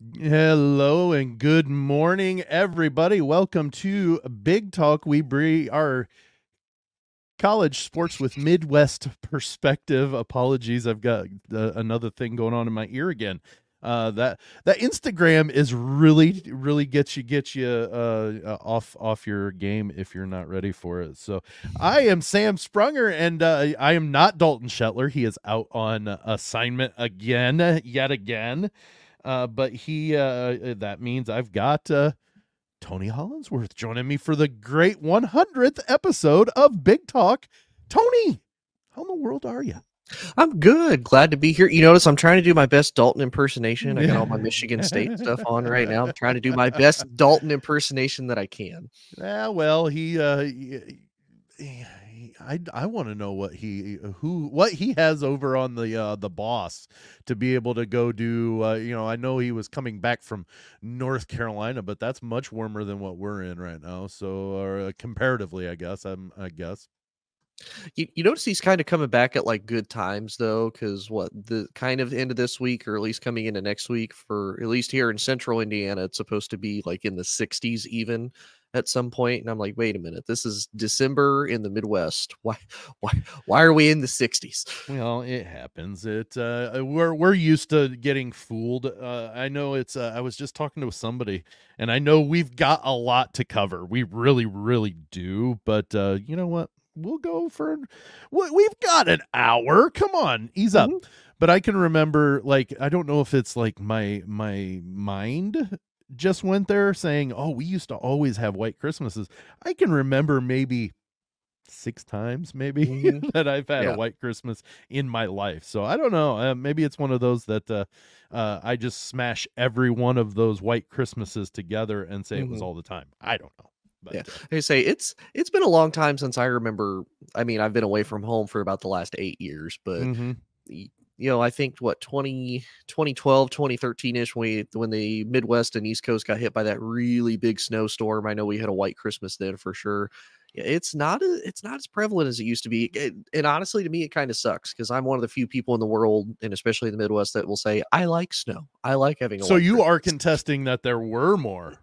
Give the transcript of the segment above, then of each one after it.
Hello and good morning, everybody. Welcome to Big Talk. We bring our college sports with Midwest perspective. Apologies, I've got another thing going on in my ear again. That Instagram is really gets you off your game if you're not ready for it. So I am Sam Sprunger, and I am not Dalton Shetler. He is out on assignment yet again. But that means I've got Tony Hollinsworth joining me for the great 100th episode of Big Talk. Tony, how in the world are you? I'm good. Glad to be here. You notice I'm trying to do my best Dalton impersonation. I got all my Michigan State stuff on right now. I'm trying to do my best Dalton impersonation that I can. Yeah, well, I want to know what he has over on the boss to be able to go do. I know he was coming back from North Carolina, but that's much warmer than what we're in right now. So comparatively, I guess. I guess. You notice he's kind of coming back at like good times though, because what the kind of end of this week, or at least coming into next week, for at least here in central Indiana, it's supposed to be like in the 60s even at some point. And I'm like, wait a minute, this is December in the Midwest. Why are we in the 60s? Well, it happens. We're used to getting fooled. I know it's. I was just talking to somebody, and I know we've got a lot to cover. We really do. But you know what? We'll go for. We've got an hour. Come on, ease up. Mhm. But I can remember, like, I don't know if it's like my mind just went there saying, "Oh, we used to always have white Christmases." I can remember maybe 6 times maybe Mhm. that I've had a Yeah. white Christmas in my life. So I don't know. Maybe it's one of those that I just smash every one of those white Christmases together and say it was Mhm. all the time. I don't know. But Yeah, I say it's been a long time since I remember. I mean, I've been away from home for about the last 8 years, but mhm. I think what 2012, 2013ish when the Midwest and East Coast got hit by that really big snowstorm. I know we had a white Christmas then for sure. Yeah, it's not as prevalent as it used to be. And honestly, to me, it kind of sucks because I'm one of the few people in the world, and especially in the Midwest, that will say I like snow. I like having a So white you are Christmas. contesting that there were more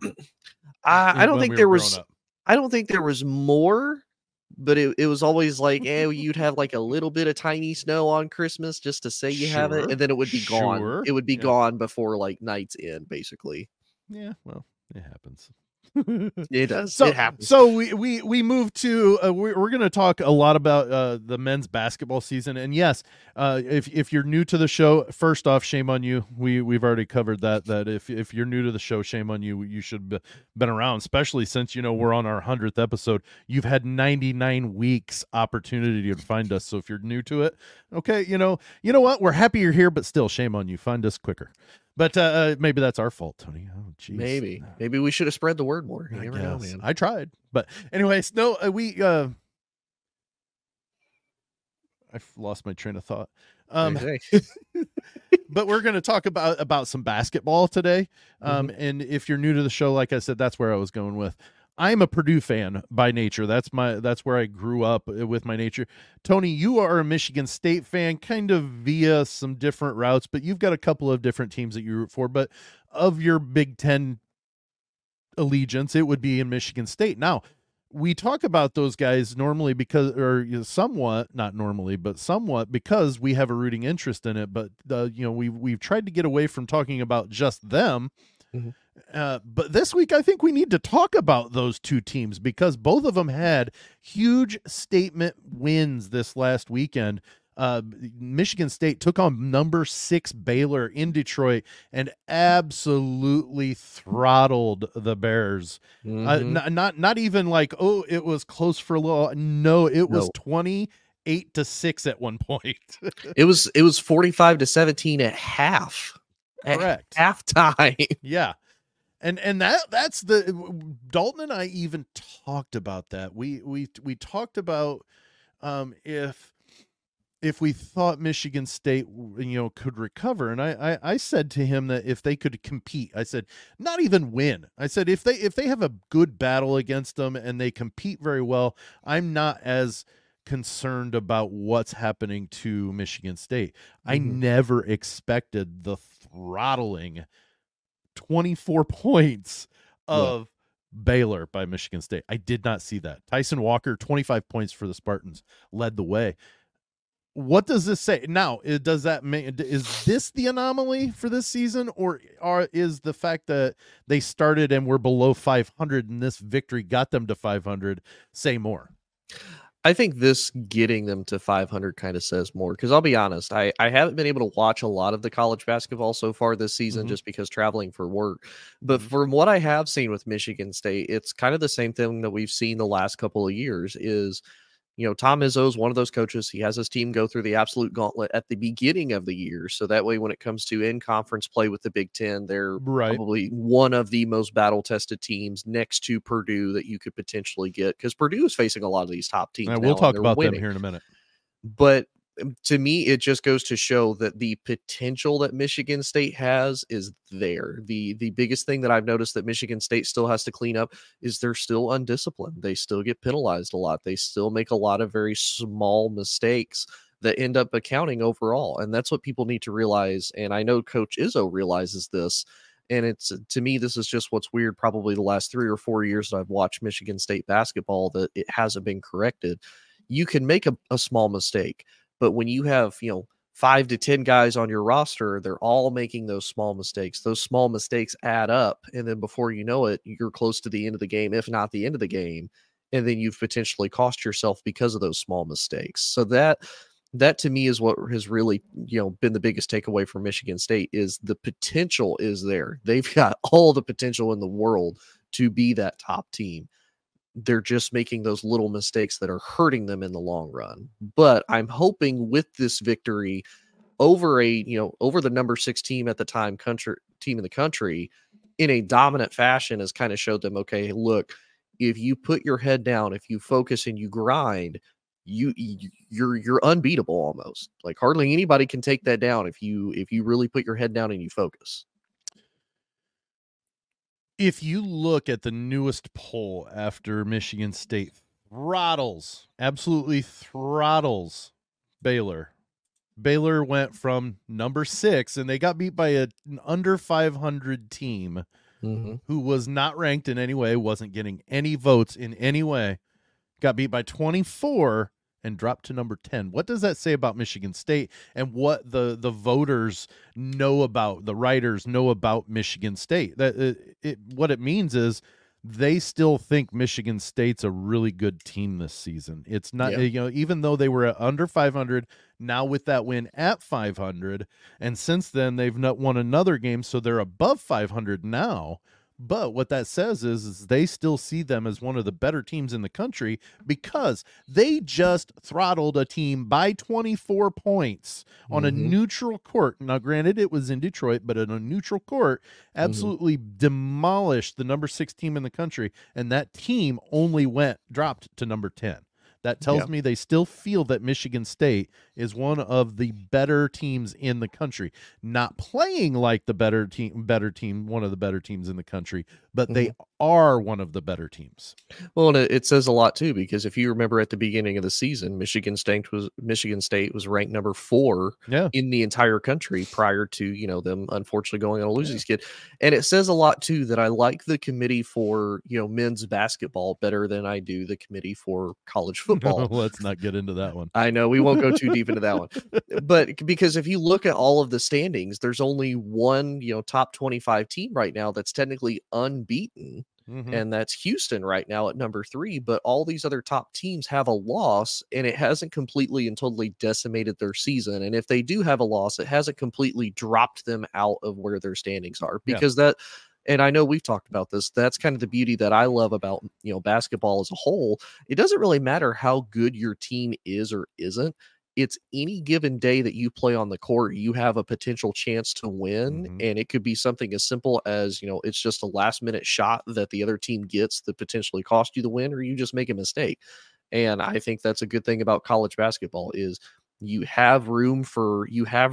I don't when think we were there growing was up. I don't think there was more, but it was always like, you'd have like a little bit of tiny snow on Christmas just to say you have it, Sure. and then it would be gone. Sure. It would be Yeah. gone before like night's end, basically. Yeah, well, it happens. It does. so It happens. so we moved to we're going to talk a lot about the men's basketball season. And yes, if you're new to the show, first off, shame on you. We've already covered that if you're new to the show, shame on you. You should have been around, especially since we're on our 100th episode. You've had 99 weeks opportunity to find us. So if you're new to it, okay, you know what, we're happy you're here, but still, shame on you. Find us quicker. But maybe that's our fault, Tony. Oh, jeez. Maybe we should have spread the word more. You I never know, guess man. I tried, but anyways, no. I've lost my train of thought. Um, Okay. but we're going to talk about some basketball today. Mhm. And if you're new to the show, like I said, that's where I was going with. I'm a Purdue fan by nature. That's where I grew up with my nature. Tony, you are a Michigan State fan, kind of via some different routes, but you've got a couple of different teams that you root for. But of your Big Ten allegiance, it would be in Michigan State. Now, we talk about those guys normally because, or somewhat, not normally, but somewhat because we have a rooting interest in it. But we've tried to get away from talking about just them. Mhm. But this week, I think we need to talk about those two teams because both of them had huge statement wins this last weekend. Michigan State took on number 6 Baylor in Detroit and absolutely throttled the Bears. Mhm. Not even like, oh, it was close for a little. No, it was No. 28-6 at one point. It was 45-17 at half. At Correct. halftime. Yeah. And that's the Dalton and I even talked about that. We talked about if we thought Michigan State could recover. And I said to him that if they could compete, I said not even win. I said if they have a good battle against them and they compete very well, I'm not as concerned about what's happening to Michigan State. I Mhm. never expected the throttling 24 points of Baylor by Michigan State. I did not see that. Tyson Walker, 25 points for the Spartans, led the way. What does this say now? Does that mean, is this the anomaly for this season, or is the fact that they started and were below 500 and this victory got them to 500 say more? I think this getting them to 500 kind of says more, because I'll be honest, I haven't been able to watch a lot of the college basketball so far this season just because traveling for work. But from what I have seen with Michigan State, it's kind of the same thing that we've seen the last couple of years is, Tom Izzo is one of those coaches. He has his team go through the absolute gauntlet at the beginning of the year. So that way, when it comes to in-conference play with the Big Ten, they're probably one of the most battle-tested teams next to Purdue that you could potentially get, because Purdue is facing a lot of these top teams. And we'll talk about them here in a minute. But to me, it just goes to show that the potential that Michigan State has is there. The biggest thing that I've noticed that Michigan State still has to clean up is they're still undisciplined. They still get penalized a lot. They still make a lot of very small mistakes that end up accounting overall. And that's what people need to realize. And I know Coach Izzo realizes this. And it's, to me, this is just what's weird. Probably the last 3 or 4 years that I've watched Michigan State basketball, that it hasn't been corrected. You can make a small mistake, but when you have, 5 to 10 guys on your roster, they're all making those small mistakes. Those small mistakes add up. And then before you know it, you're close to the end of the game, if not the end of the game. And then you've potentially cost yourself because of those small mistakes. So that to me is what has really, been the biggest takeaway from Michigan State is the potential is there. They've got all the potential in the world to be that top team. They're just making those little mistakes that are hurting them in the long run. But I'm hoping with this victory over over the number 6 team at the time, team in the country, in a dominant fashion, has kind of showed them, okay, look, if you put your head down, if you focus and you grind, you're unbeatable almost. Like hardly anybody can take that down if you really put your head down and you focus. If you look at the newest poll after Michigan State absolutely throttles Baylor. Baylor went from number 6, and they got beat by an under 500 team who was not ranked in any way, wasn't getting any votes in any way. Got beat by 24 and dropped to number 10. What does that say about Michigan State and what the voters know about, the writers know about Michigan State? What it means is they still think Michigan State's a really good team this season. It's not, even though they were under 500, now with that win at 500, and since then they've not won another game, so they're above 500 now. But what that says is they still see them as one of the better teams in the country because they just throttled a team by 24 points on a neutral court. Now, granted, it was in Detroit, but in a neutral court, absolutely demolished the number 6 team in the country. And that team only dropped to number 10. That tells me they still feel that Michigan State is one of the better teams in the country. Not playing like the better team, one of the better teams in the country, but they are one of the better teams. Well, and it says a lot too, because if you remember at the beginning of the season, Michigan State was ranked number 4 in the entire country prior to, them unfortunately going on a losing skid. And it says a lot too that I like the committee for, men's basketball better than I do the committee for college football. No, let's not get into that one. I know we won't go too deep into that one, but because if you look at all of the standings, there's only one, top 25 team right now that's technically unbeaten. And that's Houston right now at number 3. But all these other top teams have a loss, and it hasn't completely and totally decimated their season. And if they do have a loss, it hasn't completely dropped them out of where their standings are, because and I know we've talked about this, that's kind of the beauty that I love about, basketball as a whole. It doesn't really matter how good your team is or isn't. It's any given day that you play on the court, you have a potential chance to win. And it could be something as simple as, it's just a last minute shot that the other team gets that potentially cost you the win, or you just make a mistake. And I think that's a good thing about college basketball is you have room for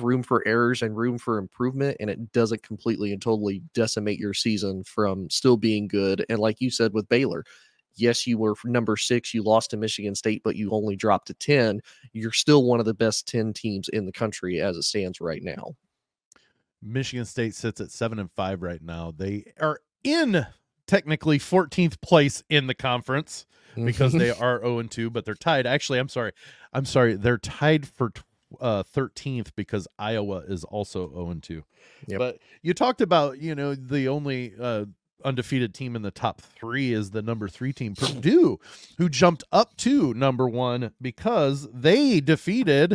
errors and room for improvement, and it doesn't completely and totally decimate your season from still being good. And like you said with Baylor, yes, you were number 6. You lost to Michigan State, but you only dropped to 10. You're still one of the best 10 teams in the country as it stands right now. Michigan State sits at 7-5 right now. They are in technically 14th place in the conference because they are 0-2, but they're tied. Actually, I'm sorry. They're tied for 13th because Iowa is also 0-2. Yep. But you talked about, the only undefeated team in the top 3 is the number 3 team, Purdue, who jumped up to number 1 because they defeated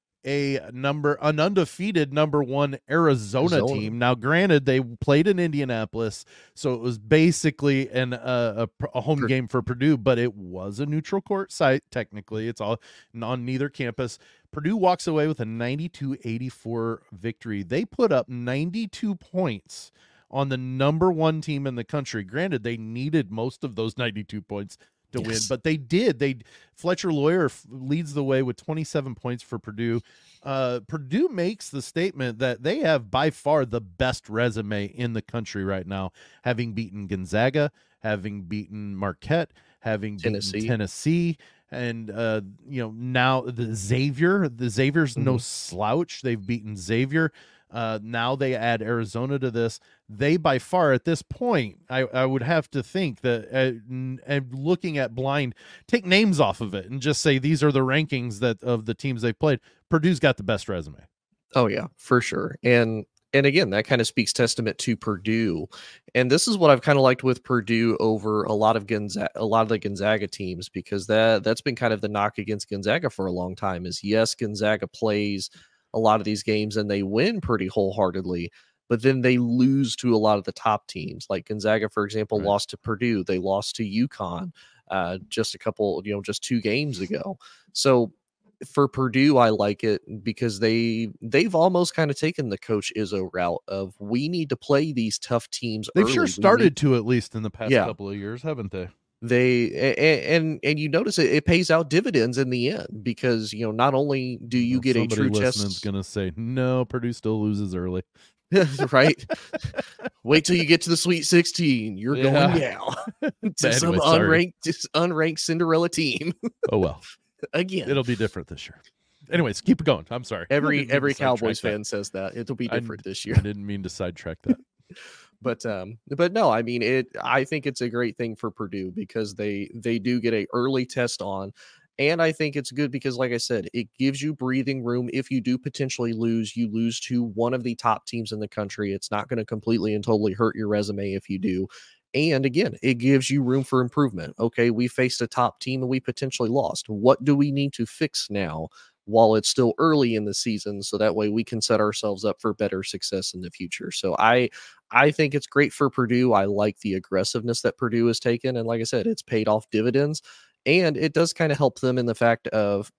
an undefeated number 1 Arizona team. Now, granted, they played in Indianapolis, so it was basically a home game for Purdue, but it was a neutral court site. Technically, it's all on neither campus. Purdue walks away with a 92-84 victory. They put up 92 points on the number 1 team in the country. Granted, they needed most of those 92 points to win, but they did. Fletcher Lawyer leads the way with 27 points for Purdue. Purdue makes the statement that they have by far the best resume in the country right now, having beaten Gonzaga, having beaten Marquette, having beaten Tennessee, and now the Xavier's no slouch. They've beaten Xavier. Now they add Arizona to this. They by far at this point, I would have to think that and looking at blind, take names off of it and just say these are the rankings of the teams they've played. Purdue's got the best resume. Oh yeah, for sure. And again, that kind of speaks testament to Purdue. And this is what I've kind of liked with Purdue over a lot of the Gonzaga teams, because that's been kind of the knock against Gonzaga for a long time is, yes, Gonzaga plays a lot of these games and they win pretty wholeheartedly, but then they lose to a lot of the top teams. Like Gonzaga, for example, lost to Purdue. They lost to UConn just 2 games ago. So for Purdue, I like it because they've almost kind of taken the Coach Izzo route of, we need to play these tough teams They've early. sure started to, at least in the past couple of years, haven't they? And you notice it pays out dividends in the end, because not only do you get a true test. Somebody's gonna say, no, Purdue still loses early. Right? Wait till you get to the Sweet 16. You're going down to some unranked Cinderella team. Oh well. Again, it'll be different this year. Anyways, keep it going. I'm sorry. Every Cowboys fan says that it'll be different this year. I didn't mean to sidetrack that. But no, I mean I think it's a great thing for Purdue because they do get a early test on, and I think it's good because, like I said, it gives you breathing room. If you do potentially lose, you lose to one of the top teams in the country. It's not going to completely and totally hurt your resume if you do. And again, it gives you room for improvement. Okay, we faced a top team and we potentially lost. What do we need to fix now while it's still early in the season, so that way we can set ourselves up for better success in the future? So I think it's great for Purdue. I like the aggressiveness that Purdue has taken. And like I said, it's paid off dividends. And it does kind of help them in the fact of,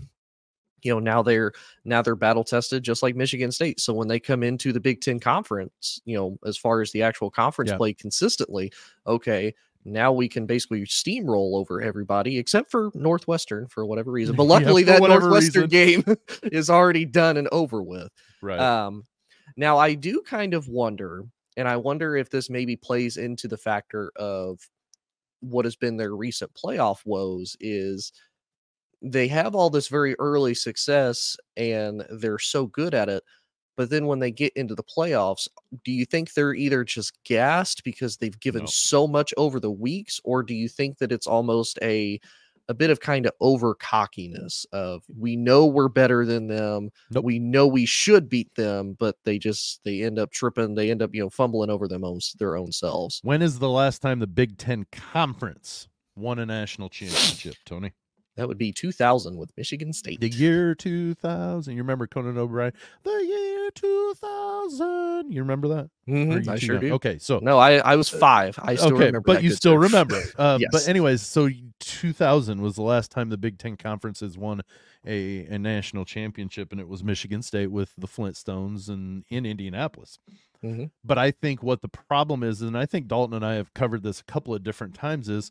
now they're battle tested just like Michigan State. So when they come into the Big Ten Conference, as far as the actual conference play consistently, okay, now we can basically steamroll over everybody except for Northwestern for whatever reason. But luckily that Northwestern game is already done and over with. Right. Now I do kind of wonder, and I wonder if this maybe plays into the factor of what has been their recent playoff woes, is they have all this very early success and they're so good at it. But then when they get into the playoffs, do you think they're either just gassed because they've given so much over the weeks, or do you think that it's almost a bit of kind of over cockiness of, we know we're better than them, we know we should beat them, but they end up tripping, they end up fumbling over their own selves? When is the last time the Big Ten Conference won a national championship, Tony? That would be 2000 with Michigan State. The year 2000. You remember Conan O'Brien? The year 2000. You remember that? Mm-hmm. I sure do. Okay, so no, I was 5. I still remember. But you still remember. Yes. But anyways, so 2000 was the last time the Big Ten Conferences won a national championship, and it was Michigan State with the Flintstones and in Indianapolis. Mm-hmm. But I think what the problem is, and I think Dalton and I have covered this a couple of different times, is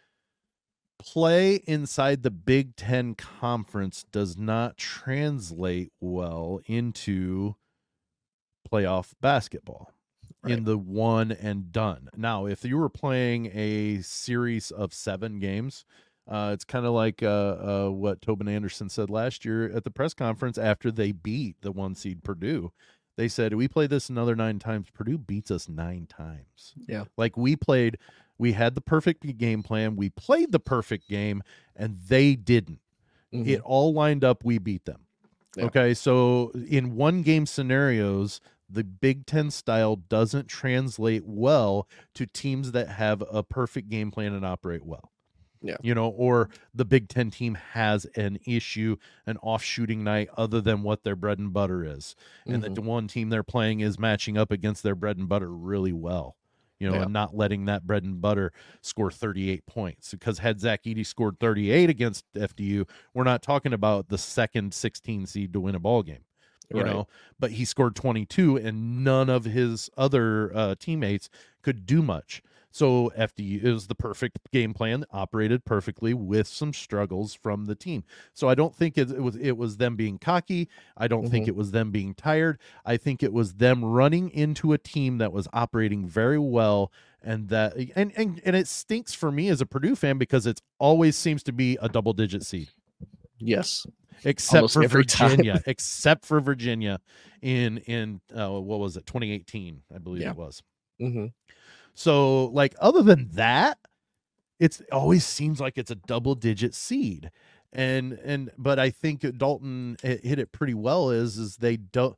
play inside the Big Ten Conference does not translate well into playoff basketball in the one and done. Now, if you were playing a series of 7 games, it's kind of like what Tobin Anderson said last year at the press conference after they beat the 1 seed Purdue. They said, we play this another 9 times. Purdue beats us 9 times. Yeah. Like we had the perfect game plan. We played the perfect game and they didn't. Mhm. It all lined up. We beat them. Yeah. Okay. So in one game scenarios, the Big Ten style doesn't translate well to teams that have a perfect game plan and operate well. Yeah. Or the Big Ten team has an issue, an off shooting night other than what their bread and butter is. And the one team they're playing is matching up against their bread and butter really well, and not letting that bread and butter score 38 points. Because had Zach Edey scored 38 against FDU, we're not talking about the second 16 seed to win a ball game. But he scored 22 and none of his other teammates could do much. So FDU is the perfect game plan that operated perfectly with some struggles from the team. So I don't think it was them being cocky. I don't think it was them being tired. I think it was them running into a team that was operating very well, and it stinks for me as a Purdue fan because it always seems to be a double-digit seed. Yes. Except for Virginia. Except for Virginia in what was it, 2018, I believe it was. Mm-hmm. So, like, other than that, it always seems like it's a double-digit seed, but I think Dalton hit it pretty well. Is they don't,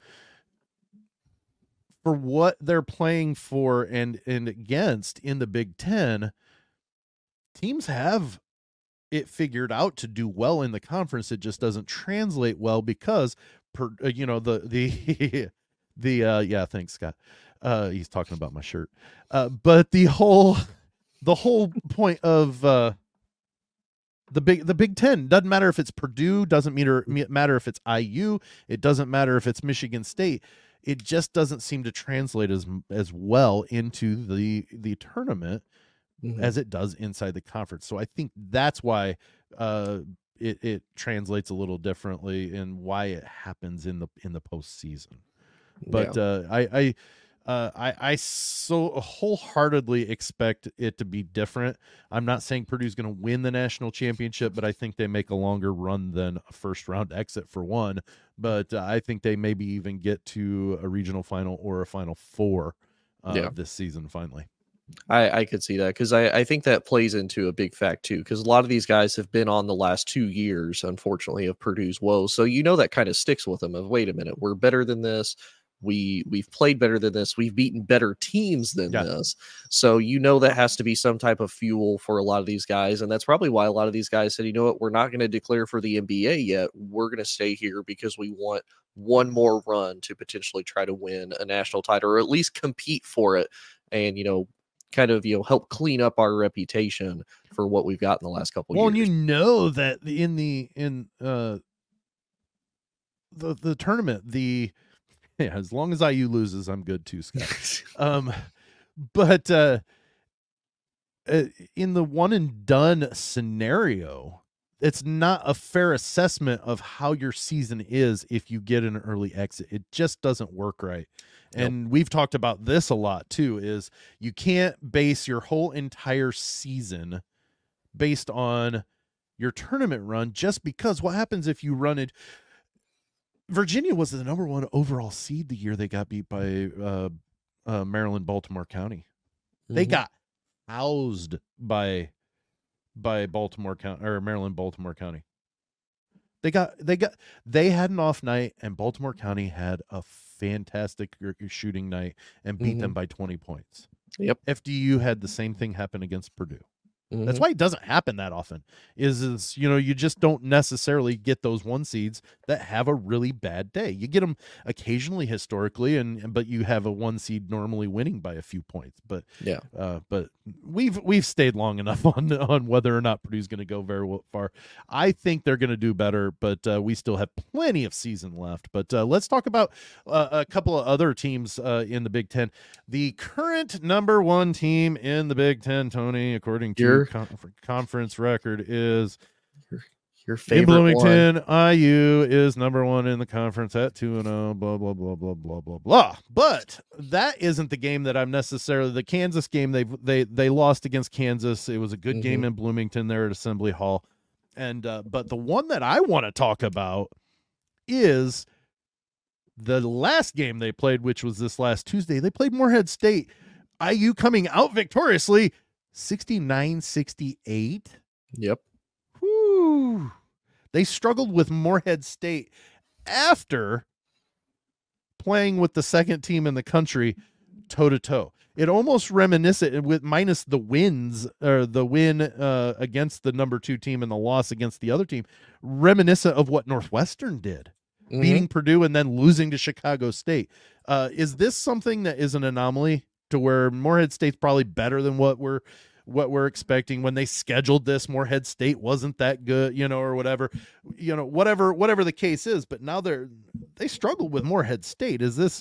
for what they're playing for and against in the Big Ten, teams have it figured out to do well in the conference. It just doesn't translate well because yeah, thanks, Scott. He's talking about my shirt. But the whole point of the Big Ten doesn't matter if it's Purdue, doesn't matter if it's IU, it doesn't matter if it's Michigan State. It just doesn't seem to translate as well into the tournament as it does inside the conference. So I think that's why it translates a little differently and why it happens in the postseason. But I so wholeheartedly expect it to be different. I'm not saying Purdue's going to win the national championship, but I think they make a longer run than a first round exit for one. But I think they maybe even get to a regional final or a Final Four this season finally. I could see that because I think that plays into a big fact too, because a lot of these guys have been on the last 2 years, unfortunately, of Purdue's woes. So that kind of sticks with them of, wait a minute, we're better than this. We've played better than this. We've beaten better teams than this. So that has to be some type of fuel for a lot of these guys. And that's probably why a lot of these guys said, you know what, we're not going to declare for the NBA yet. We're going to stay here because we want one more run to potentially try to win a national title or at least compete for it. And, kind of help clean up our reputation for what we've got in the last couple of years. Well, that in the tournament, as long as IU loses, I'm good too, Scott. But in the one and done scenario, it's not a fair assessment of how your season is if you get an early exit. It just doesn't work right. And we've talked about this a lot too, is you can't base your whole entire season based on your tournament run, just because what happens if you run it. Virginia was the number 1 overall seed the year they got beat by Maryland, Baltimore County. They got housed by Baltimore County or Maryland, Baltimore County. They had an off night, and Baltimore County had a fantastic shooting night and beat them by 20 points. Yep. FDU had the same thing happen against Purdue. That's why it doesn't happen that often. Is you just don't necessarily get those 1 seeds that have a really bad day. You get them occasionally historically, but you have a 1 seed normally winning by a few points. But but we've stayed long enough on whether or not Purdue's going to go very far. I think they're going to do better, but we still have plenty of season left. But let's talk about a couple of other teams in the Big Ten. The current number 1 team in the Big Ten, Tony, according to conference record, is your favorite in Bloomington. IU is number 1 in the conference at 2-0. Blah blah blah blah blah blah blah. But that isn't the game that I'm necessarily. The Kansas game, they lost against Kansas. It was a good game in Bloomington there at Assembly Hall, and but the one that I want to talk about is The last game they played, which was this last Tuesday, they played Morehead State. IU coming out victoriously 69-68. Yep. Whew. They struggled with Morehead State after playing with the second team in the country toe to toe. It almost reminiscent with minus the wins or the win against the number 2 team and the loss against the other team, reminiscent of what Northwestern did, beating Purdue and then losing to Chicago State. Is this something that is an anomaly to where Morehead State's probably better than what we're expecting? When they scheduled this, Morehead State wasn't that good, or whatever, whatever the case is, but now they struggle with Morehead State. Is this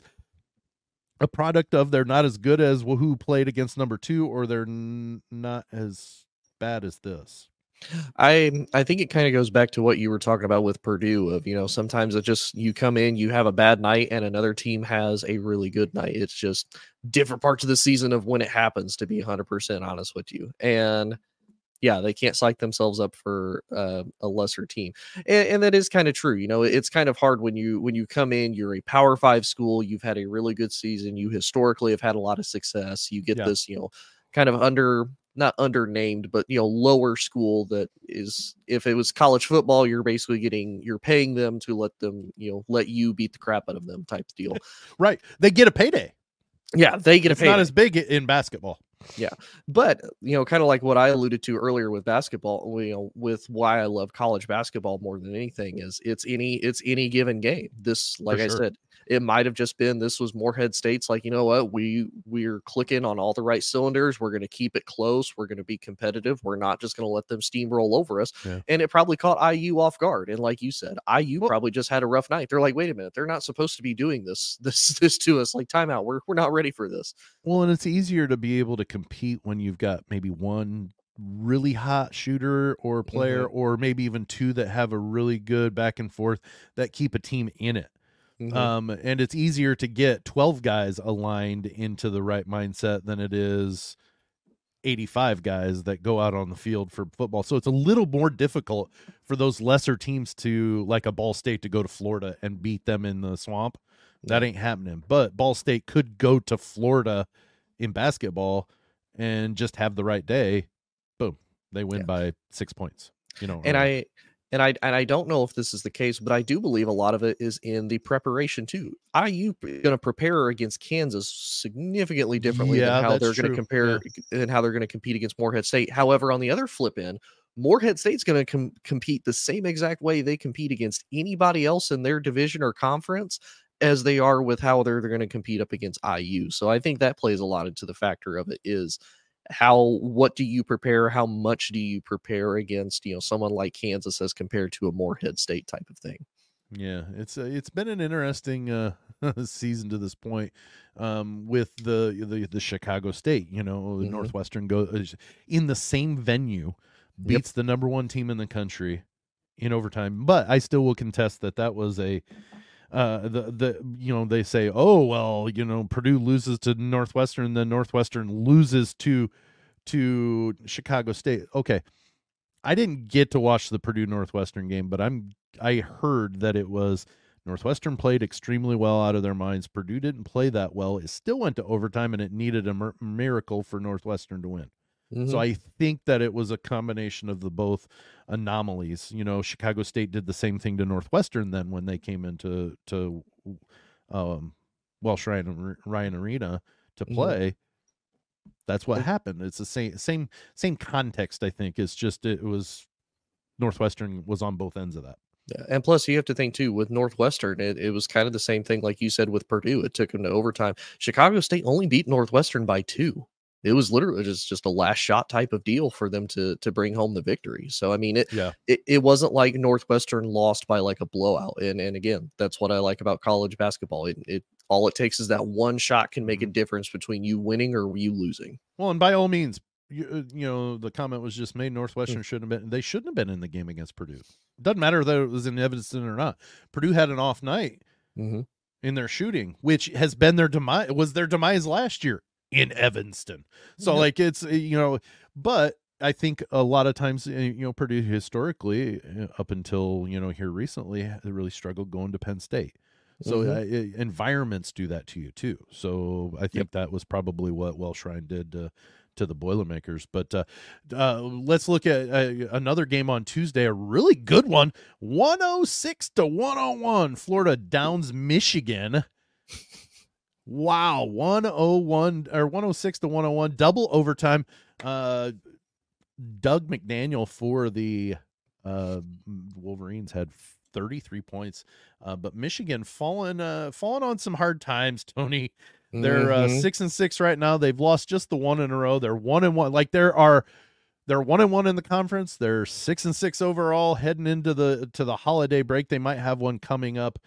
a product of they're not as good as who played against number 2, or they're not as bad as this? I think it kind of goes back to what you were talking about with Purdue of, sometimes it just, you come in, you have a bad night and another team has a really good night. It's just different parts of the season of when it happens, to be 100% honest with you. And yeah, they can't psych themselves up for a lesser team. And that is kind of true. It's kind of hard when you come in, you're a Power 5 school, you've had a really good season, you historically have had a lot of success. You get this, kind of not undernamed, but lower school that is, if it was college football, you're basically you're paying them to let you beat the crap out of them type deal. Right. They get a payday. Yeah, they get a payday. It's not as big in basketball. Yeah. But, kind of like what I alluded to earlier with basketball, with why I love college basketball more than anything is it's any given game. This, like I said, it might have just been, this was Morehead State's like, you know what, we're clicking on all the right cylinders. We're going to keep it close. We're going to be competitive. We're not just going to let them steamroll over us. Yeah. And it probably caught IU off guard. And like you said, IU probably just had a rough night. They're like, wait a minute, they're not supposed to be doing this to us. Like, timeout. We're not ready for this. Well, and it's easier to be able to compete when you've got maybe one really hot shooter or player, or maybe even 2 that have a really good back and forth that keep a team in it. And it's easier to get 12 guys aligned into the right mindset than it is 85 guys that go out on the field for football. So it's a little more difficult for those lesser teams to, like a Ball State, to go to Florida and beat them in the swamp. That ain't happening. But Ball State could go to Florida in basketball and just have the right day. Boom, they win by 6 points. And I don't know if this is the case, but I do believe a lot of it is in the preparation too. IU going to prepare against Kansas significantly differently than how they're going to compare and how they're going to compete against Morehead State. However, on the other flip end, Morehead State's going to compete the same exact way they compete against anybody else in their division or conference as they are with how they're going to compete up against IU. So I think that plays a lot into the factor of it is what do you prepare? How much do you prepare against, someone like Kansas as compared to a Morehead State type of thing? Yeah, it's been an interesting season to this point with the Chicago State, Northwestern goes in the same venue, beats the number 1 team in the country in overtime. But I still will contest that was a they say, oh, well, Purdue loses to Northwestern, then Northwestern loses to Chicago State. Okay. I didn't get to watch the Purdue Northwestern game, but I heard that it was Northwestern played extremely well out of their minds. Purdue didn't play that well. It still went to overtime, and it needed a miracle for Northwestern to win. So I think that it was a combination of the both anomalies. Chicago State did the same thing to Northwestern then when they came into Welsh Ryan Arena to play. That's what happened. It's the same context, I think. It's just it was Northwestern was on both ends of that. Yeah, and plus you have to think too with Northwestern, it was kind of the same thing like you said with Purdue. It took them to overtime. Chicago State only beat Northwestern by 2. It was literally just a last shot type of deal for them to bring home the victory. So, I mean, it wasn't like Northwestern lost by like a blowout. And again, that's what I like about college basketball. It all it takes is that one shot can make a difference between you winning or you losing. Well, and by all means, the comment was just made. Northwestern shouldn't have been in the game against Purdue. It doesn't matter whether it was in Evanston or not. Purdue had an off night in their shooting, which has been their demise. Was their demise last year in Evanston. So it's, but I think a lot of times, Purdue historically up until, here recently, they really struggled going to Penn State. So environments do that to you too. So I think that was probably what Welsh Ryan did to the Boilermakers. But let's look at another game on Tuesday, a really good one, 106-101. Florida downs Michigan. Wow, 101 or 106-101, double overtime. Doug McDaniel for the Wolverines had 33 points, but Michigan fallen on some hard times. Tony, they're 6-6 right now. They've lost just the one in a row. They're 1-1. Like they're 1-1 in the conference. They're 6-6 overall heading into the holiday break. They might have one coming up.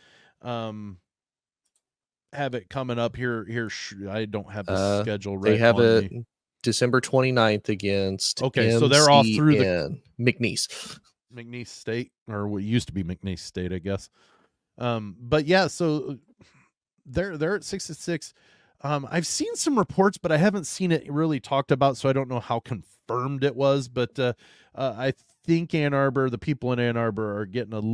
Have it coming up here. I don't have the schedule right. They have it December 29th against so they're off through the McNeese State, or what used to be McNeese State, I guess. But yeah, so they're at 6-6. I've seen some reports, but I haven't seen it really talked about, so I don't know how confirmed it was. But I think the people in Ann Arbor are getting a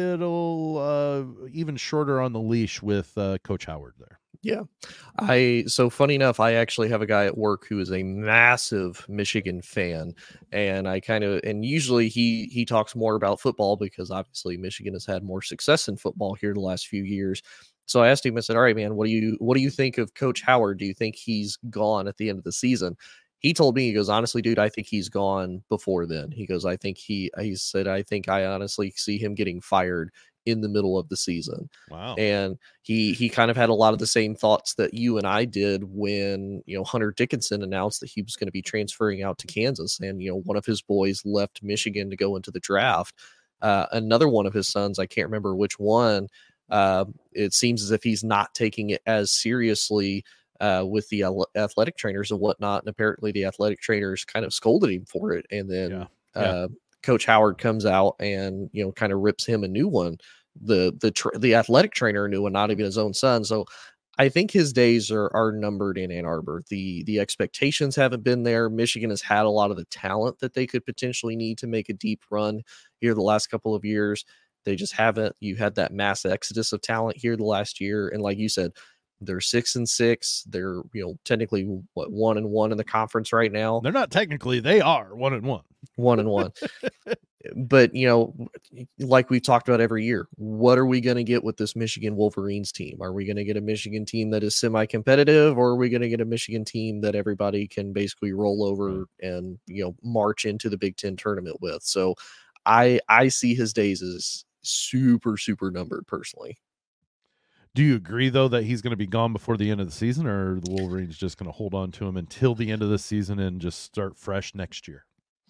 little even shorter on the leash with Coach Howard there. Yeah. So funny enough, I actually have a guy at work who is a massive Michigan fan, and usually he talks more about football because obviously Michigan has had more success in football here the last few years. So I asked him, I said, all right, man, what do you think of Coach Howard? Do you think he's gone at the end of the season? He told me, he goes, honestly, dude, I think he's gone before then. He goes, I think he said, I think I honestly see him getting fired in the middle of the season. Wow. And he kind of had a lot of the same thoughts that you and I did when, Hunter Dickinson announced that he was going to be transferring out to Kansas. And, one of his boys left Michigan to go into the draft. Another one of his sons, I can't remember which one, it seems as if he's not taking it as seriously with the athletic trainers and whatnot. And apparently the athletic trainers kind of scolded him for it. And then Coach Howard comes out and, kind of rips him a new one. The athletic trainer a new one, not even his own son. So I think his days are numbered in Ann Arbor. The expectations haven't been there. Michigan has had a lot of the talent that they could potentially need to make a deep run here the last couple of years. They just haven't. You had that mass exodus of talent here the last year. And like you said, they're 6-6. They're, technically 1-1 in the conference right now. They're not technically, they are 1-1. 1-1. But, like we've talked about every year, what are we going to get with this Michigan Wolverines team? Are we going to get a Michigan team that is semi-competitive, or are we going to get a Michigan team that everybody can basically roll over and, march into the Big Ten tournament with? So I see his days as super, super numbered personally. Do you agree, though, that he's going to be gone before the end of the season, or are the Wolverines just going to hold on to him until the end of the season and just start fresh next year?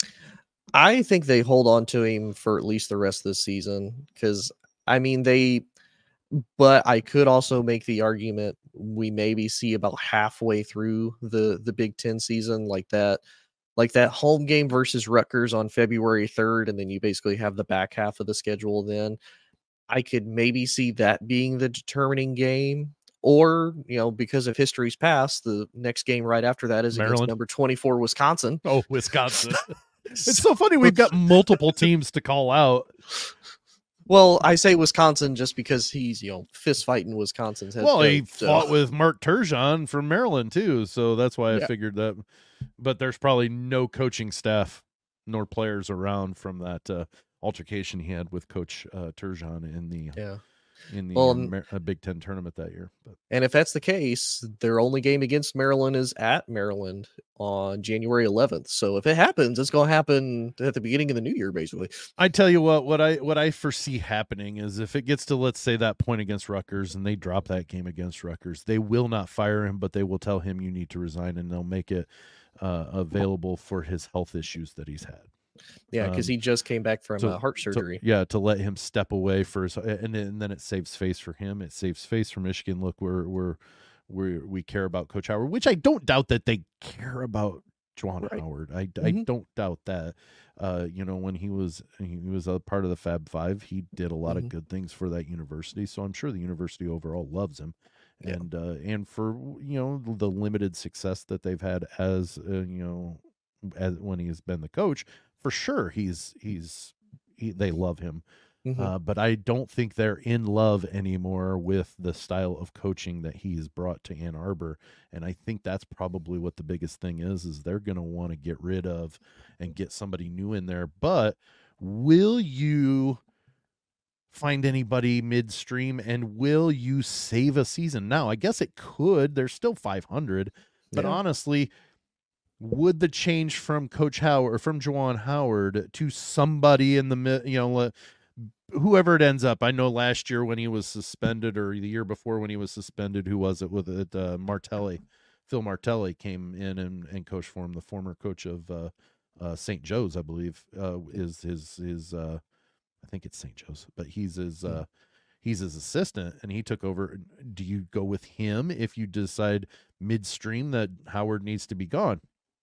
I think they hold on to him for at least the rest of the season because, but I could also make the argument we maybe see about halfway through the Big Ten season like that home game versus Rutgers on February 3rd, and then you basically have the back half of the schedule then. I could maybe see that being the determining game, or, because of history's past, the next game right after that is Maryland. against number 24, Wisconsin. Oh, Wisconsin. It's so funny. We've got multiple teams to call out. Well, I say Wisconsin just because he's, fist fighting Wisconsin's head. Well, he fought with Mark Turgeon from Maryland too. So that's why I figured that, but there's probably no coaching staff nor players around from that, altercation he had with Coach Turgeon in the Big Ten tournament that year. And if that's the case, their only game against Maryland is at Maryland on January 11th. So if it happens, it's going to happen at the beginning of the new year, basically. I tell you what I foresee happening is if it gets to, let's say, that point against Rutgers and they drop that game against Rutgers, they will not fire him, but they will tell him you need to resign, and they'll make it available for his health issues that he's had. Yeah, because he just came back from heart surgery. To let him step away for his, and then it saves face for him. It saves face for Michigan. Look, we care about Coach Howard, which I don't doubt that they care about Juwan Howard. I don't doubt that. When he was a part of the Fab Five, he did a lot of good things for that university. So I'm sure the university overall loves him. Yeah. And for the limited success that they've had as when he has been the coach. For sure, they love him. But I don't think they're in love anymore with the style of coaching that he's brought to Ann Arbor. And I think that's probably what the biggest thing is they're going to want to get rid of and get somebody new in there. But will you find anybody midstream, and will you save a season? Now, I guess it could. They're still 500. But honestly, would the change from Coach Howard or from Juwan Howard to somebody in the whoever it ends up? I know last year when he was suspended, or the year before when he was suspended, who was it with it? Martelli, Phil Martelli came in and coached for him. The former coach of St. Joe's, I believe, is his. I think it's St. Joe's, but he's his assistant, and he took over. Do you go with him if you decide midstream that Howard needs to be gone?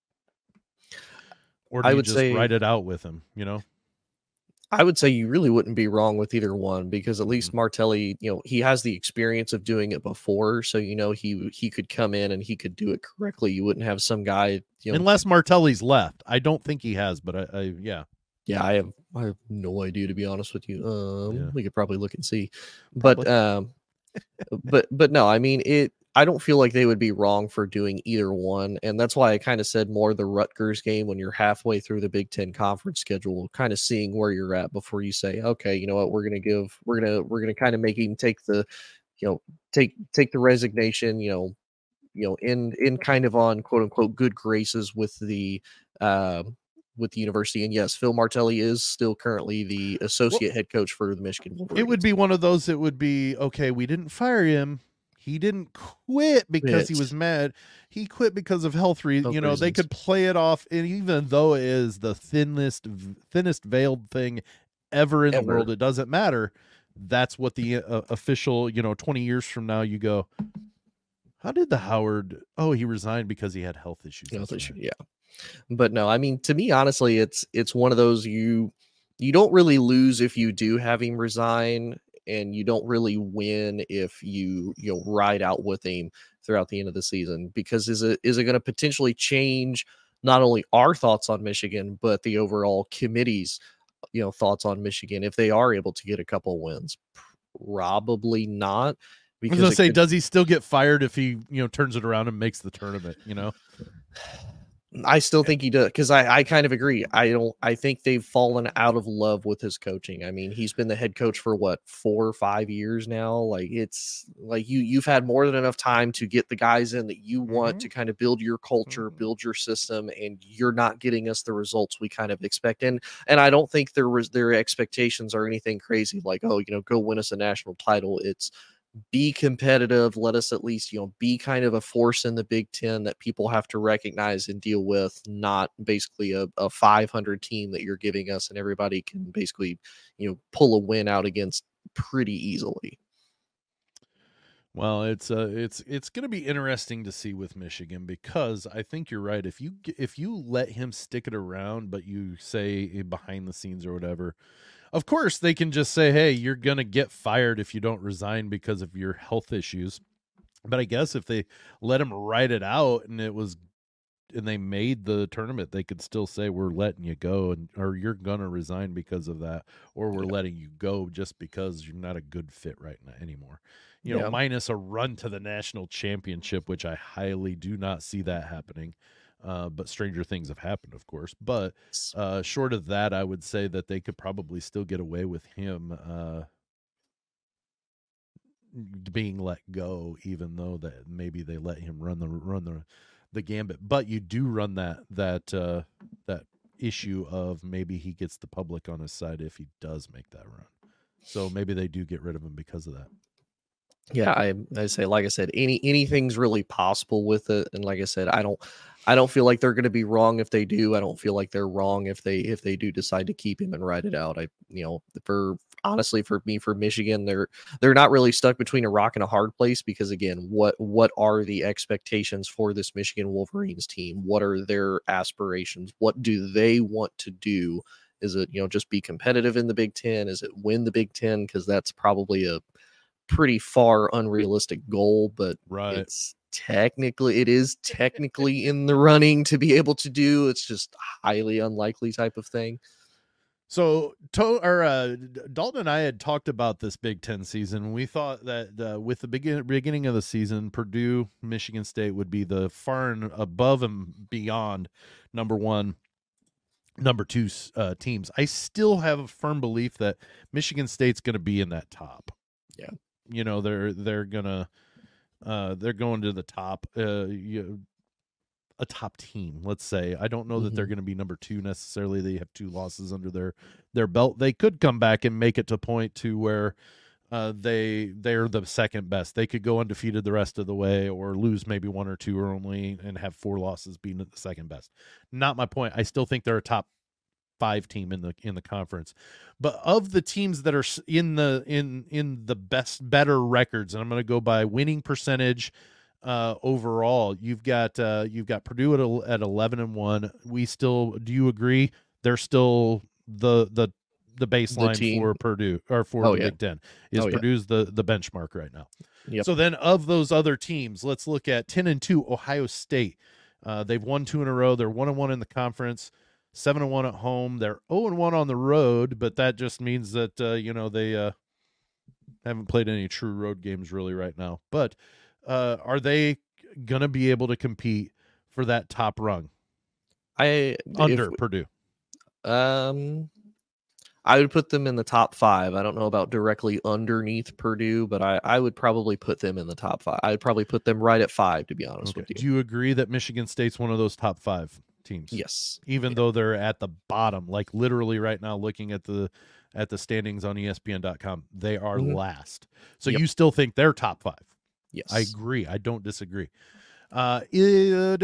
Or do you just write it out with him, I would say you really wouldn't be wrong with either one, because at least Martelli, he has the experience of doing it before. So, he could come in and he could do it correctly. You wouldn't have some guy, unless Martelli's left. I don't think he has, but yeah. Yeah, I have no idea, to be honest with you. We could probably look and see. But but no, I mean, I don't feel like they would be wrong for doing either one. And that's why I kind of said more the Rutgers game when you're halfway through the Big Ten conference schedule, kind of seeing where you're at before you say, okay, you know what, we're going to kind of make him take the, take the resignation, in kind of on quote unquote good graces with the university. And yes, Phil Martelli is still currently the associate head coach for the Michigan Wolverines. It would be one of those. It would be, okay, we didn't fire him. He didn't quit because he was mad. He quit because of health reasons. They could play it off, and even though it is the thinnest veiled thing ever in the world, it doesn't matter. That's what the official, 20 years from now, you go, how did the Howard? Oh, he resigned because he had health issues. Yeah. But no, I mean, to me, honestly, it's one of those you don't really lose if you do have him resign, and you don't really win if you ride out with him throughout the end of the season, because is it going to potentially change not only our thoughts on Michigan, but the overall committee's thoughts on Michigan if they are able to get a couple wins? Probably not. Because I was gonna say, does he still get fired if he turns it around and makes the tournament? I still think he does, because I kind of agree. I think they've fallen out of love with his coaching. I mean, he's been the head coach for what, 4 or 5 years now. Like, it's like you've had more than enough time to get the guys in that you want to kind of build your culture, build your system, and you're not getting us the results we kind of expect. And I don't think their expectations are anything crazy like, oh, go win us a national title. It's be competitive. Let us at least, be kind of a force in the Big Ten that people have to recognize and deal with, not basically a 500 team that you're giving us and everybody can basically, pull a win out against pretty easily. Well, it's going to be interesting to see with Michigan, because I think you're right. If you let him stick it around, but you say behind the scenes or whatever, of course, they can just say, hey, you're going to get fired if you don't resign because of your health issues. But I guess if they let him write it out and they made the tournament, they could still say, we're letting you go, or you're going to resign because of that, or we're letting you go just because you're not a good fit right now anymore. Minus a run to the national championship, which I highly do not see that happening. But stranger things have happened, of course. But short of that, I would say that they could probably still get away with him being let go, even though that maybe they let him run the gambit. But you do run that issue of maybe he gets the public on his side if he does make that run. So maybe they do get rid of him because of that. Yeah, I say, like I said, anything's really possible with it. And like I said, I don't feel like they're going to be wrong if they do. I don't feel like they're wrong if they do decide to keep him and ride it out. For Michigan, they're not really stuck between a rock and a hard place, because again, what are the expectations for this Michigan Wolverines team? What are their aspirations? What do they want to do? Is it, just be competitive in the Big Ten? Is it win the Big Ten? Because that's probably a pretty far unrealistic goal, but right. it is technically in the running to be able to do. It's just highly unlikely type of thing. So, Dalton and I had talked about this Big Ten season. We thought that with the beginning of the season, Purdue, Michigan State would be the far and above and beyond number one, number two teams. I still have a firm belief that Michigan State's going to be in that top. Yeah, they're going to the top. A top team, let's say. I don't know that they're going to be number two necessarily. They have 2 losses under their belt. They could come back and make it to point to where they're the second best. They could go undefeated the rest of the way, or lose maybe 1 or 2 or only, and have 4 losses being the second best. Not my point. I still think they're a top 5 team in the conference. But of the teams that are in the better records, and I'm going to go by winning percentage. Overall, you've got Purdue at 11-1. Do you agree? They're still the baseline for Purdue, or for the Big Ten is Purdue's the benchmark right now. Yep. So then, of those other teams, let's look at 10-2 Ohio State. They've won 2 in a row. They're 1-1 in the conference, 7-1 at home. They're 0-1 on the road, but that just means that they haven't played any true road games really right now. But are they going to be able to compete for that top rung? Purdue? I would put them in the top 5. I don't know about directly underneath Purdue, but I would probably put them in the top 5. I would probably put them right at 5, to be honest with you. Do you agree that Michigan State's one of those top 5 teams? Yes. Even though they're at the bottom, like literally right now, looking at the standings on ESPN.com, they are last. So you still think they're top 5? Yes. I agree. I don't disagree. Nebraska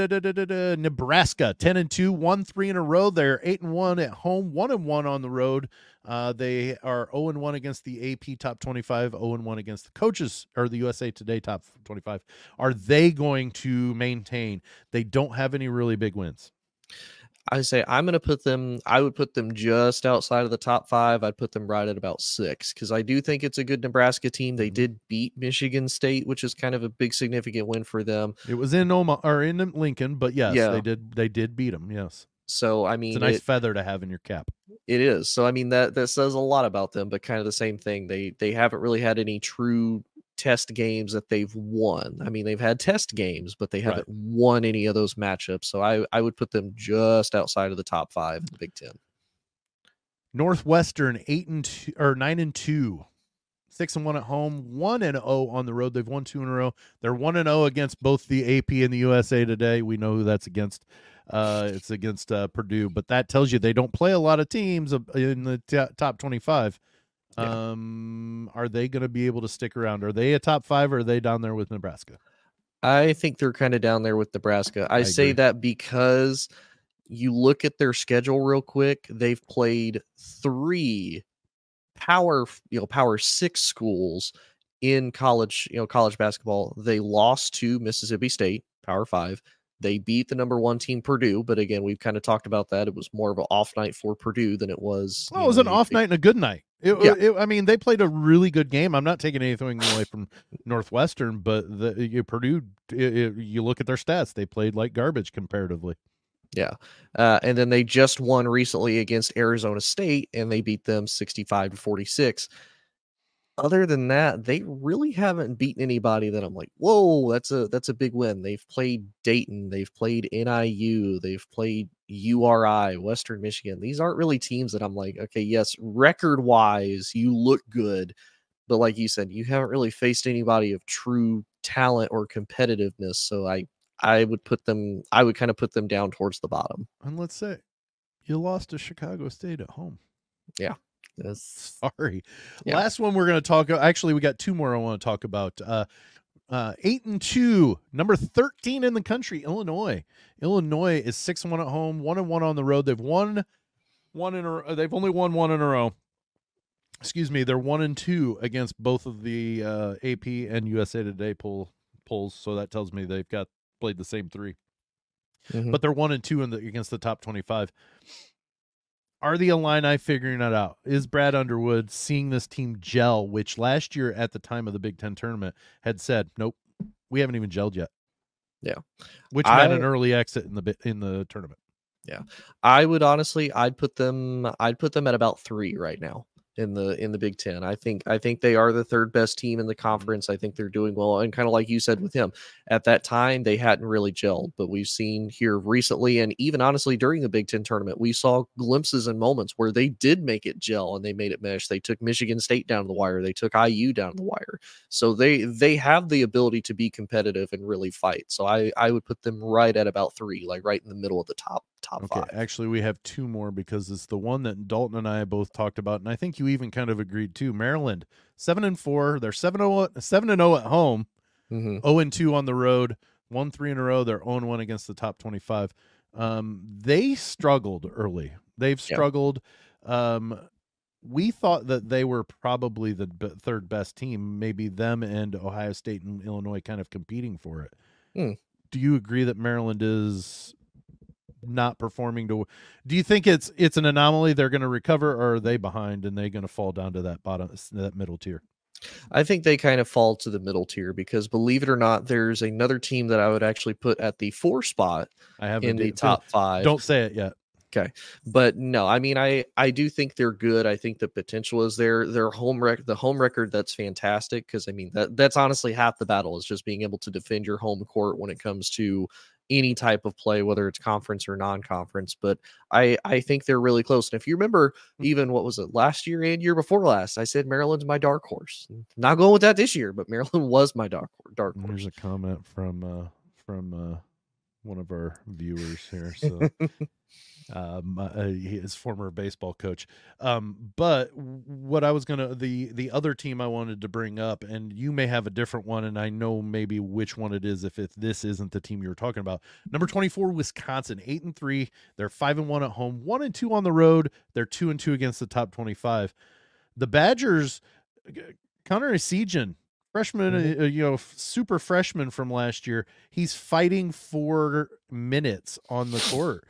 10-2, 1-3 in a row. They're 8-1 at home, 1-1 on the road. They are 0-1 against the AP top 25, 0-1 against the coaches, or the USA Today top 25. Are they going to maintain? They don't have any really big wins. I say I would put them just outside of the top 5. I'd put them right at about 6, because I do think it's a good Nebraska team. They did beat Michigan State, which is kind of a big significant win for them. It was in in Lincoln, but yes, they did beat them. Yes. So I mean, it's a nice feather to have in your cap. It is. So I mean, that says a lot about them, but kind of the same thing. They haven't really had any true test games that they've won. I mean, they've had test games, but they haven't won any of those matchups. So I would put them just outside of the top 5 in the Big Ten. Northwestern 8-2 or 9-2, 6-1 at home, 1-0 on the road. They've won 2 in a row. They're 1-0 against both the AP and the USA Today. We know who that's against. It's against Purdue, but that tells you they don't play a lot of teams in the top 25. Yeah. Are they going to be able to stick around? Are they a top 5, or are they down there with Nebraska? I think they're kind of down there with Nebraska. I say agree. That because you look at their schedule real quick, they've played 3 power 6 schools in college basketball. They lost to Mississippi State, Power 5. They beat the number 1 team, Purdue, but again, we've kind of talked about that. It was more of an off night for Purdue than it was. Well, it was an off night and a good night. I mean, they played a really good game. I'm not taking anything away from Northwestern, but Purdue, you look at their stats, they played like garbage comparatively. Yeah. And then they just won recently against Arizona State, and they beat them 65-46. Other than that, they really haven't beaten anybody that I'm like, whoa, that's a big win. They've played Dayton, they've played NIU, they've played URI, Western Michigan. These aren't really teams that I'm like, okay, yes, record-wise, you look good, but like you said, you haven't really faced anybody of true talent or competitiveness. So I would kind of put them down towards the bottom. And let's say you lost to Chicago State at home. Yeah. Sorry. Yeah. Last one we're going to talk. Actually, we got 2 more I want to talk about. 8-2, number 13 in the country, Illinois. Illinois is 6-1 at home, 1-1 on the road. They've won 1 in a row. They've only won 1 in a row. Excuse me. They're 1-2 against both of the AP and USA Today polls. So that tells me they've played the same 3. But they're 1-2 against the top 25. Are the Illini figuring that out? Is Brad Underwood seeing this team gel, which last year at the time of the Big Ten tournament had said, nope, we haven't even gelled yet. Yeah. Which meant an early exit in the tournament. Yeah. I'd put them at about 3 right now in the Big Ten. I think they are the third best team in the conference. I think they're doing well. And kind of like you said with him, at that time they hadn't really gelled, but we've seen here recently, and even honestly during the Big Ten tournament, we saw glimpses and moments where they did make it gel and they made it mesh. They took Michigan State down the wire, they took IU down the wire. So they have the ability to be competitive and really fight. So I would put them right at about 3, like right in the middle of the top Okay, 5. actually, we have 2 more because it's the one that Dalton and I both talked about, and I think you even kind of agreed too. Maryland, 7-4. They're 7-0 at home, Mm-hmm. 0-2 on the road, 1-3 in a row. They're 0-1 against the top 25. They struggled early. They've struggled. We thought that they were probably the third best team, maybe them and Ohio State and Illinois kind of competing for it. Do you agree that Maryland is not performing do you think it's an anomaly, they're going to recover, or are they behind and they're going to fall down to that middle tier? I think they kind of fall to the middle tier because, believe it or not, there's another team that I would actually put at the 4 spot in the top 5. Don't say it yet. Okay. But no, I mean, I do think they're good. I think the potential is there. Their the home record, that's fantastic, because I mean that's honestly half the battle, is just being able to defend your home court when it comes to any type of play, whether it's conference or non-conference. But I think they're really close. And if you remember, even what was it, last year and year before last, I said Maryland's my dark horse. Not going with that this year, but Maryland was my dark horse. There's a comment from one of our viewers here. So his former baseball coach. But what I was the other team I wanted to bring up, and you may have a different one, and I know maybe which one it is if this isn't the team you were talking about. Number 24, Wisconsin, 8-3. They're 5-1 at home, 1-2 on the road. They're 2-2 against the top 25. The Badgers, Connor Essegian, freshman, super freshman from last year. He's fighting for minutes on the court.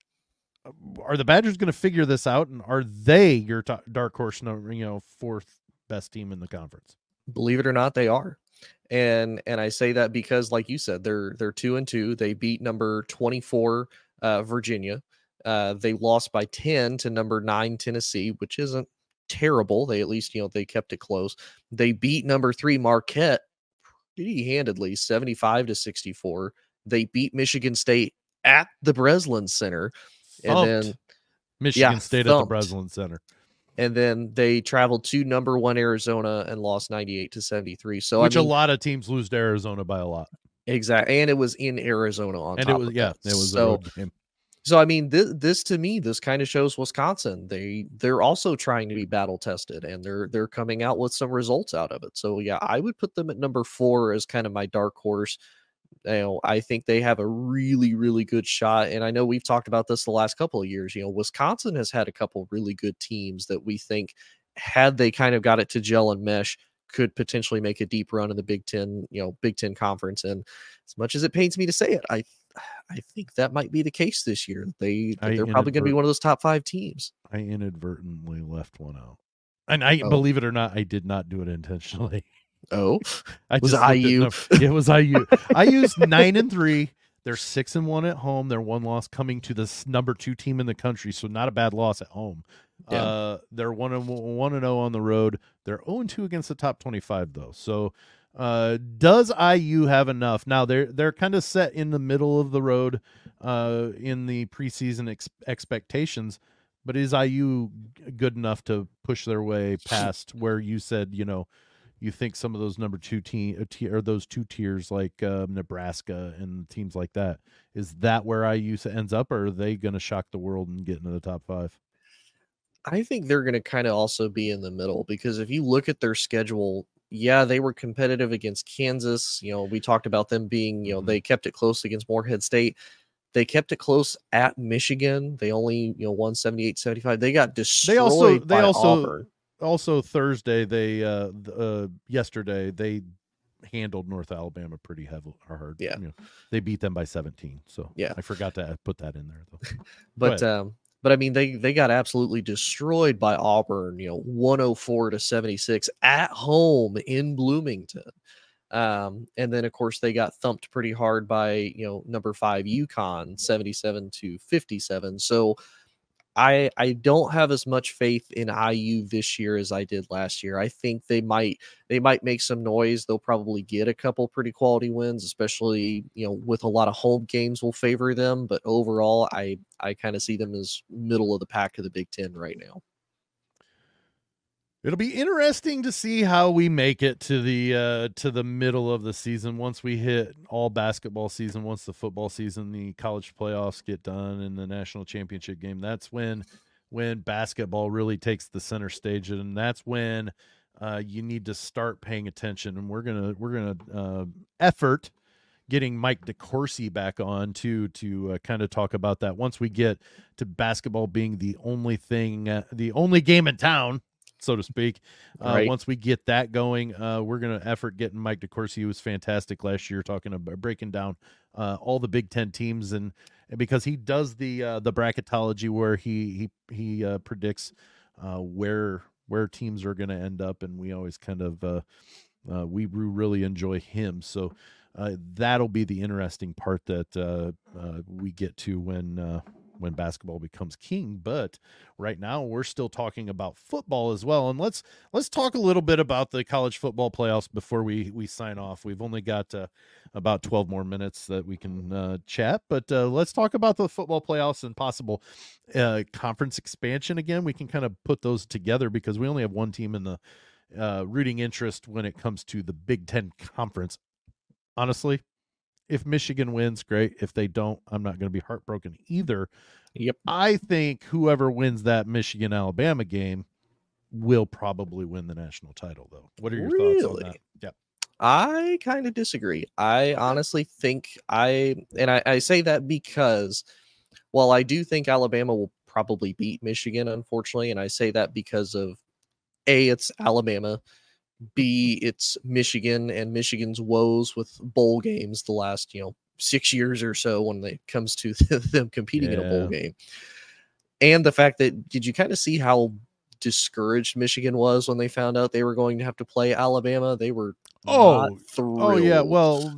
Are the Badgers going to figure this out, and are they your dark horse, fourth best team in the conference? Believe it or not, they are. And I say that because, like you said, they're 2-2. They beat number 24 Virginia. They lost by 10 to number 9 Tennessee, which isn't terrible. They at least, they kept it close. They beat number 3 Marquette pretty handedly, 75-64. They beat Michigan State at the Breslin Center. And then Michigan State at the Breslin Center. And then they traveled to number 1 Arizona and lost 98-73. So a lot of teams lose to Arizona by a lot. Exactly. And it was in Arizona on top of that. It was a road game. So I mean, this to me, this kind of shows Wisconsin. They're also trying to be battle tested, and they're coming out with some results out of it. So yeah, I would put them at number 4 as kind of my dark horse. I think they have a really, really good shot. And I know we've talked about this the last couple of years. Wisconsin has had a couple really good teams that we think, had they kind of got it to gel and mesh, could potentially make a deep run in the Big Ten, Big Ten conference. And as much as it pains me to say it, I think that might be the case this year. They're probably going to be one of those top 5 teams. I inadvertently left one out. And believe it or not, I did not do it intentionally. Oh, it was IU. It was IU. IU's 9-3. They're 6-1 at home. They're 1 loss coming to this number 2 team in the country, so not a bad loss at home. Yeah. They're 1-0 on the road. They're 0-2 against the top 25 though. So, does IU have enough? Now they're kind of set in the middle of the road in the preseason expectations, but is IU good enough to push their way past where you said you think some of those number 2 or those 2 tiers like Nebraska and teams like that, is that where IU ends up, or are they going to shock the world and get into the top 5? I think they're going to kind of also be in the middle, because if you look at their schedule, yeah, they were competitive against Kansas. We talked about them being, they kept it close against Morehead State. They kept it close at Michigan. They only, won 78-75. They got destroyed by Auburn. Also Thursday, yesterday they handled North Alabama pretty hard. Yeah, they beat them by 17. So yeah, I forgot to put that in there though. But I mean, they got absolutely destroyed by Auburn. 104-76 at home in Bloomington. And then of course they got thumped pretty hard by, number 5 UConn 77-57. So I don't have as much faith in IU this year as I did last year. I think they might make some noise. They'll probably get a couple pretty quality wins, especially with a lot of home games will favor them. But overall, I kind of see them as middle of the pack of the Big Ten right now. It'll be interesting to see how we make it to the middle of the season once we hit all basketball season, once the football season, the college playoffs get done, and the national championship game. That's when basketball really takes the center stage, and that's when you need to start paying attention. And we're gonna effort getting Mike DeCourcy back on to kind of talk about that once we get to basketball being the only thing, the only game in town, so to speak. Right. Once we get that going, we're going to effort getting Mike DeCourcy, who was fantastic last year, talking about breaking down all the Big Ten teams, and because he does the bracketology where he predicts where teams are going to end up, and we always kind of we really enjoy him. So that'll be the interesting part that we get to when basketball becomes king. But right now we're still talking about football as well, and let's talk a little bit about the college football playoffs before we sign off. We've only got about 12 more minutes that we can chat, but let's talk about the football playoffs and possible conference expansion again. We can kind of put those together because we only have one team in the rooting interest when it comes to the Big Ten conference. Honestly, if Michigan wins, great. If they don't, I'm not going to be heartbroken either. Yep. I think whoever wins that Michigan-Alabama game will probably win the national title, though. What are your thoughts on that? Yeah. I kind of disagree. I honestly think I say that because, well, I do think Alabama will probably beat Michigan, unfortunately. And I say that because of A, it's Alabama. B, it's Michigan and Michigan's woes with bowl games the last 6 years or so when it comes to them competing in a bowl game, and the fact that, did you kind of see how discouraged Michigan was when they found out they were going to have to play Alabama? They were not thrilled. Oh yeah, well,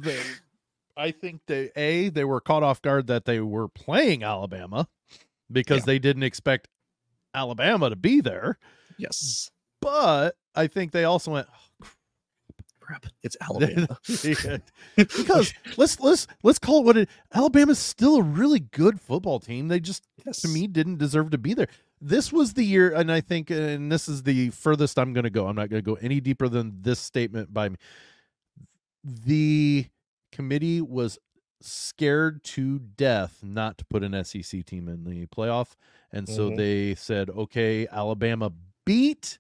I think they were caught off guard that they were playing Alabama because they didn't expect Alabama to be there. Yes. But I think they also went, oh, crap, it's Alabama. Because let's call it what it. Alabama's still a really good football team. They just, to me, didn't deserve to be there. This was the year, and I think, and this is the furthest I'm going to go. I'm not going to go any deeper than this statement by me. The committee was scared to death not to put an SEC team in the playoff, and so they said, okay, Alabama beat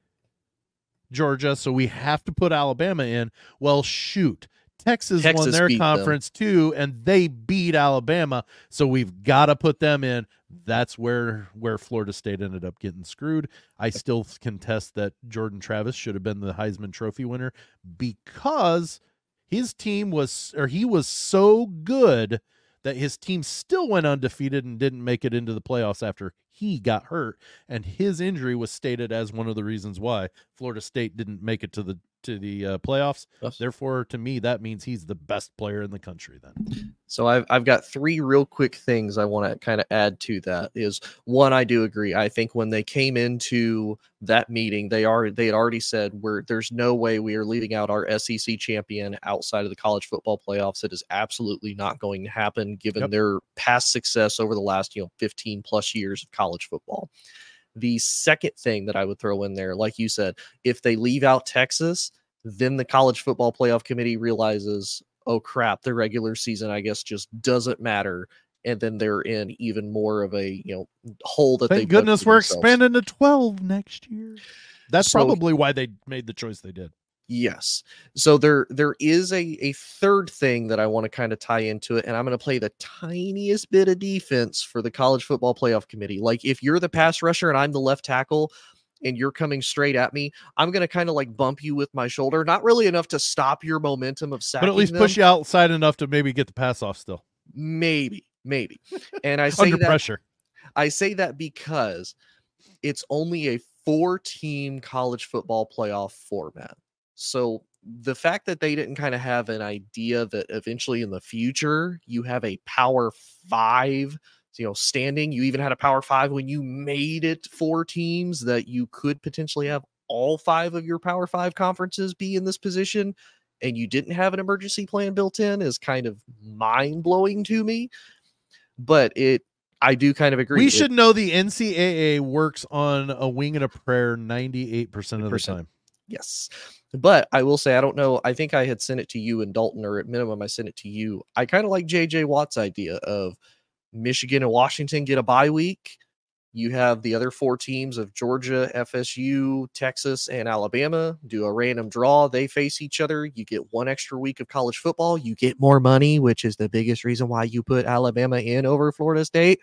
Georgia, so we have to put Alabama in. Well, shoot, Texas won their conference too, and they beat Alabama, so we've got to put them in. That's where Florida State ended up getting screwed. I still contest that Jordan Travis should have been the Heisman Trophy winner because his team was so good that his team still went undefeated and didn't make it into the playoffs after he got hurt, and his injury was stated as one of the reasons why Florida State didn't make it to the playoffs. Yes. Therefore, to me, that means he's the best player in the country then. So I've got 3 real quick things I want to kind of add to that. Is one, I do agree. I think when they came into that meeting, they had already said there's no way we are leaving out our SEC champion outside of the college football playoffs. It is absolutely not going to happen given their past success over the last 15 plus years of college football. The second thing that I would throw in there, like you said, if they leave out Texas, then the college football playoff committee realizes, oh crap, the regular season, I guess, just doesn't matter. And then they're in even more of a hole that Thank goodness we're expanding to 12 next year. That's probably why they made the choice they did. Yes. So there is a third thing that I want to kind of tie into it, and I'm going to play the tiniest bit of defense for the college football playoff committee. Like, if you're the pass rusher and I'm the left tackle and you're coming straight at me, I'm going to kind of like bump you with my shoulder. Not really enough to stop your momentum of sacking, but at least push you outside enough to maybe get the pass off still. Maybe. And I say under pressure. I say that because it's only a 4-team college football playoff format. So the fact that they didn't kind of have an idea that eventually in the future you have a Power 5, standing. You even had a Power 5 when you made it 4 teams, that you could potentially have all 5 of your Power 5 conferences be in this position, and you didn't have an emergency plan built in, is kind of mind-blowing to me. But I do kind of agree. We should know the NCAA works on a wing and a prayer 98% of the time. Yes. But I will say, I don't know. I think I had sent it to you and Dalton, or at minimum, I sent it to you. I kind of like JJ Watt's idea of Michigan and Washington get a bye week. You have the other 4 teams of Georgia, FSU, Texas, and Alabama do a random draw. They face each other. You get 1 extra week of college football. You get more money, which is the biggest reason why you put Alabama in over Florida State.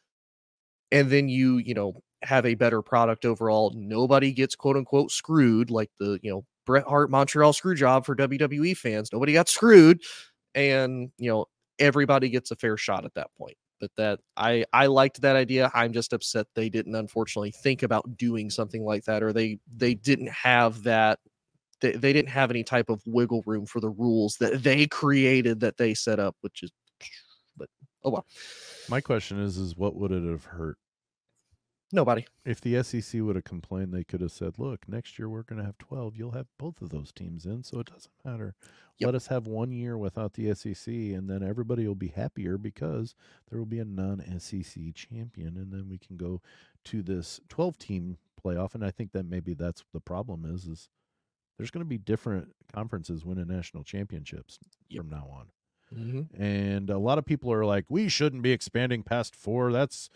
And then you have a better product overall. Nobody gets quote unquote screwed, like the, Bret Hart Montreal screw job for WWE fans. Nobody got screwed. And, everybody gets a fair shot at that point. But that I liked that idea. I'm just upset they didn't unfortunately think about doing something like that, or they didn't have that. They didn't have any type of wiggle room for the rules that they created, that they set up, which is, but oh well. My question is what would it have hurt? Nobody. If the SEC would have complained, they could have said, look, next year we're going to have 12. You'll have both of those teams in, so it doesn't matter. Yep. Let us have 1 year without the SEC, and then everybody will be happier because there will be a non-SEC champion, and then we can go to this 12-team playoff. And I think that maybe that's the problem is there's going to be different conferences winning national championships from now on. Mm-hmm. And a lot of people are like, we shouldn't be expanding past 4. That's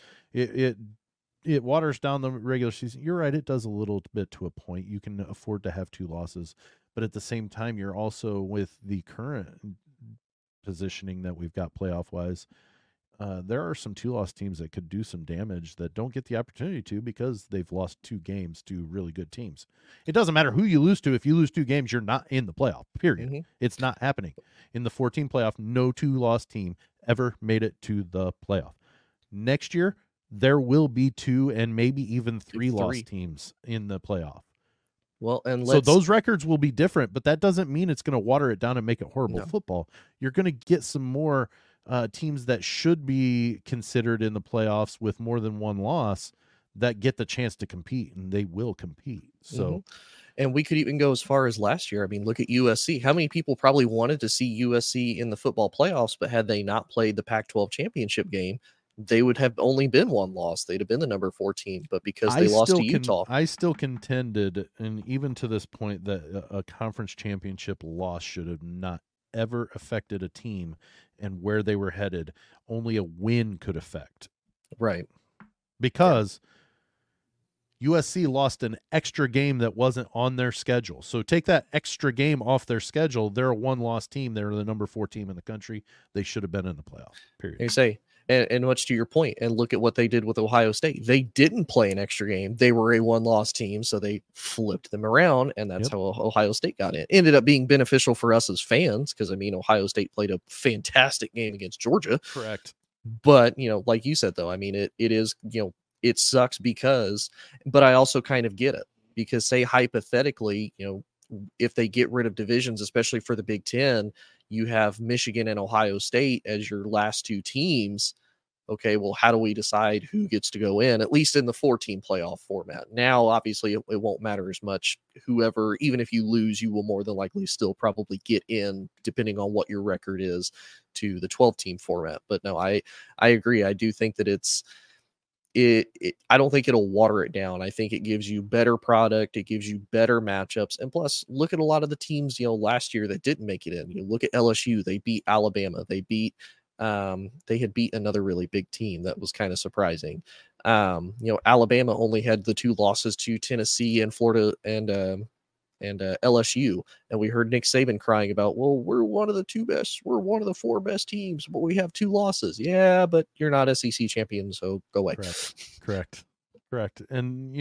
it waters down the regular season. You're right. It does a little bit to a point. You can afford to have 2 losses, but at the same time, you're also, with the current positioning that we've got playoff wise, there are some 2-loss teams that could do some damage that don't get the opportunity to because they've lost 2 games to really good teams. It doesn't matter who you lose to. If you lose 2 games, you're not in the playoff, period. Mm-hmm. It's not happening. In the 14 playoff, no 2-loss team ever made it to the playoff. Next year, there will be 2 and maybe even 3-loss teams in the playoff. Well, and so those records will be different, but that doesn't mean it's going to water it down and make it horrible football. You're going to get some more teams that should be considered in the playoffs with more than 1 loss that get the chance to compete, and they will compete. So, mm-hmm. And we could even go as far as last year. I mean, look at USC. How many people probably wanted to see USC in the football playoffs, but had they not played the Pac-12 championship game, they would have only been 1 loss. They'd have been the number 14, but because they lost to Utah. I still contended, and even to this point, that a conference championship loss should have not ever affected a team and where they were headed. Only a win could affect. Right. Because USC lost an extra game that wasn't on their schedule. So take that extra game off their schedule. They're a 1-loss team. They're the number 4 team in the country. They should have been in the playoff, period. You say, and much to your point, and look at what they did with Ohio State. They didn't play an extra game. They were a 1-loss team, so they flipped them around, and that's how Ohio State got in. Ended up being beneficial for us as fans because, I mean, Ohio State played a fantastic game against Georgia. Correct. But, like you said, though, I mean, it is, it sucks but I also kind of get it because, say, hypothetically, if they get rid of divisions, especially for the Big Ten, you have Michigan and Ohio State as your last 2 teams. Okay, well, how do we decide who gets to go in, at least in the 4-team playoff format? Now, obviously, it won't matter as much. Whoever, even if you lose, you will more than likely still probably get in, depending on what your record is, to the 12-team format. But no, I agree. I do think that I don't think it'll water it down. I think it gives you better product. It gives you better matchups. And plus, look at a lot of the teams, last year that didn't make it in. You look at LSU. They beat Alabama. They had beat another really big team. That was kind of surprising. Alabama only had the 2 losses to Tennessee and Florida and LSU. And we heard Nick Saban crying about, well, we're one of the 2 best. We're one of the 4 best teams, but we have 2 losses. Yeah, but you're not SEC champion, so go away. Correct. And,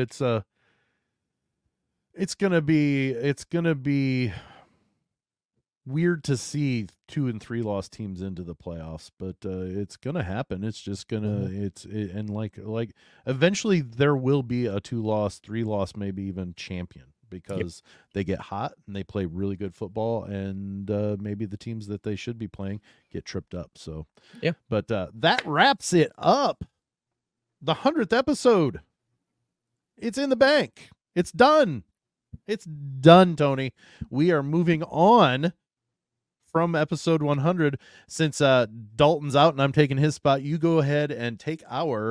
it's going to be weird to see 2 and 3 loss teams into the playoffs, but it's going to happen. It's just going to, and like eventually there will be a 2-loss, 3-loss, maybe even champion. because they get hot and they play really good football, and maybe the teams that they should be playing get tripped up. So, Yeah. But that wraps it up. The 100th episode. It's in the bank. It's done. It's done, Tony. We are moving on from episode 100. Since Dalton's out and I'm taking his spot, you go ahead and take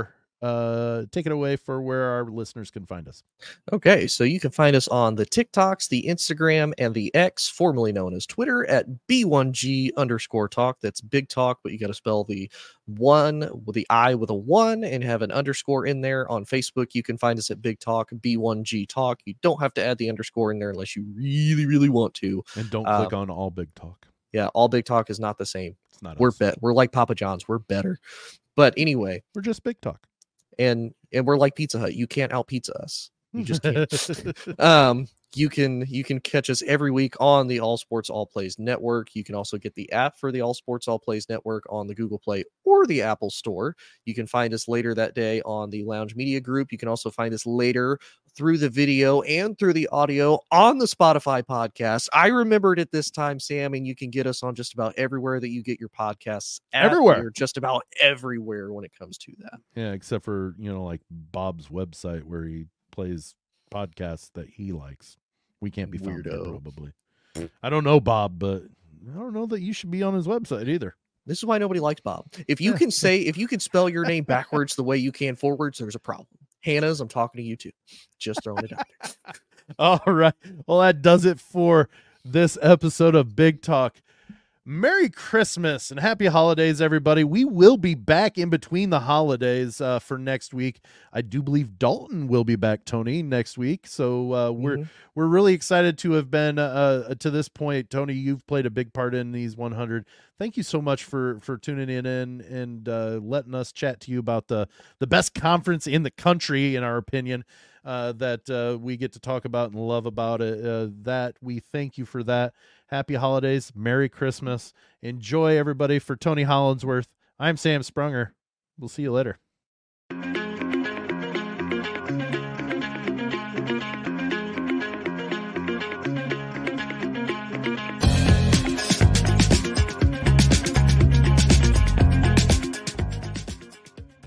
it away for where our listeners can find us. Okay, so you can find us on the TikToks, the Instagram, and the X, formerly known as Twitter, at B1G_talk. That's big talk, but you got to spell the one with the I with a 1 and have an underscore in there. On Facebook, you can find us at Big Talk, B1G Talk. You don't have to add the underscore in there unless you really, really want to. And don't click on all Big Talk. Yeah, all Big Talk is not the same. It's not. We're like Papa John's. We're better. But anyway, we're just Big Talk. And we're like Pizza Hut. You can't out pizza us. You just can't. You can catch us every week on the All Sports All Plays Network. You can also get the app for the All Sports All Plays Network on the Google Play or the Apple Store. You can find us later that day on the Lounge Media Group. You can also find us later through the video and through the audio on the Spotify podcast. I remembered it this time, Sam, and you can get us on just about everywhere that you get your podcasts. Everywhere. Just about everywhere when it comes to that. Yeah, except for, like Bob's website where he plays podcasts that he likes. We can't be found there, probably. I don't know Bob, but I don't know that you should be on his website either. This is why nobody likes Bob. If you can spell your name backwards the way you can forwards, there's a problem. Hannah's, I'm talking to you too. Just throwing it out there. All right. Well, that does it for this episode of Big Talk. Merry Christmas and happy holidays, everybody. We will be back in between the holidays for next week. I do believe Dalton will be back, Tony, next week. So we're really excited to have been to this point. Tony, you've played a big part in these 100. Thank you so much for tuning in and letting us chat to you about the best conference in the country, in our opinion, that we get to talk about and love about it. That we thank you for that. Happy holidays. Merry Christmas. Enjoy, everybody. For Tony Hollandsworth, I'm Sam Sprunger. We'll see you later.